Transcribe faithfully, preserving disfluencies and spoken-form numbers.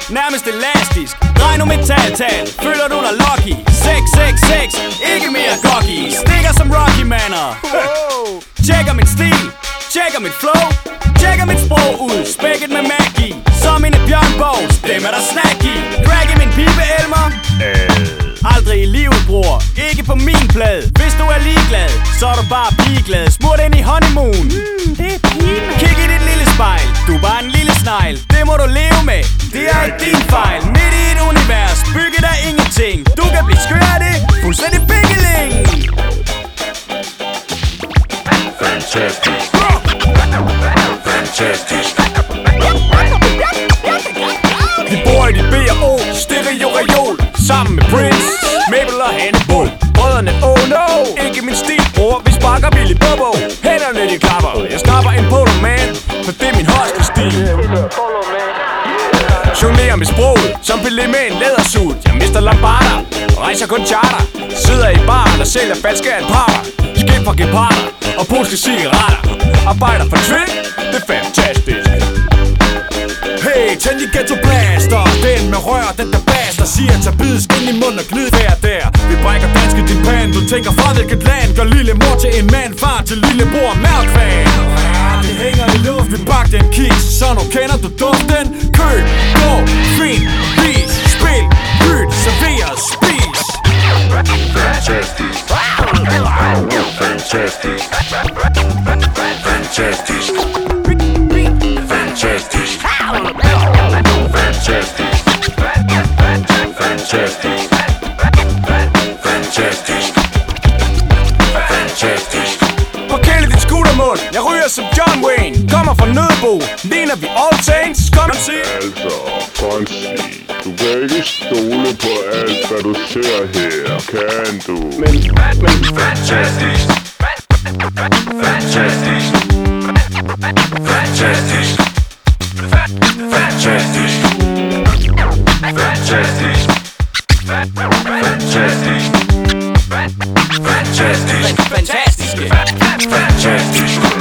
nærmest elastisk. Drej nu metaltal, føler du dig lucky. Sex, sex, sex, ikke mere cocky. Stikker som Rocky mander. Tjekker min stil, tjekker mit flow, tjekker mit sprog ud, spækket med magi. Som en bjørnbog, stemmer der snack i. Crack i min pibe, Elmer. Aldrig i livet, bror, ikke på min plade. Hvis du er ligeglad, så er du bare pigeglad. Smurt ind i honeymoon, mm, det er pime. Kig i dit lille spejl, du er bare en lille snegl. Det må du leve med, det er ikke din fejl. Midt i et univers, bygget af ingenting. Du kan blive skør af det, fuldstændig bikkeling. Fantastisk. Fantastisk. Vi bor i dit B og O, stereo-reol. Sammen med Prince, Mabel og Hannibal. Brødrene, oh no, ikke min stil, bror. Vi sparker Billy Bobo, hænderne de klapper. Jeg snapper en polo man, for det er min hostel-stil. Jonglerer med sproget, som Pelé med en lædersuit. Jeg mister lambarder, rejser kun charter. Sidder i baren og sælger falske alparer. Skib fra geparder og polske cigaretter. Arbejder for Twin, det er fantastisk. Hey, tænd i ghetto blaster. Den med rør, den der baster. Siger tag bid, skin i mund og glid hver der. Vi brækker dansk i din pan. Du tænker fra hvilket land. Gør lille mor til en mand. Far til lille bror, mærkfan. Det hænger i luft, vi bagte en kiks. Så nu kender du duften. Køb, gå, find, vis, spil, byt, server, spis. Fantastisk. Fantastisk. Fantastisk. Fantastisk. Fantastisk. Fantastisk. Fantastisk. Fantastisk. Parkere dit scootermund. Jeg ryger som John Wayne. Kommer fra Nødebo. Ligner vi All Saints. Kom og se. Altså, Fonsi, du kan ikke stole på alt, hvad du ser her, kan du? Men, men Fantastisk. Fantastisk. Fantastisk. Fantastisk. Fantastisk. Fantastisk. fantastisk. Fantastisk.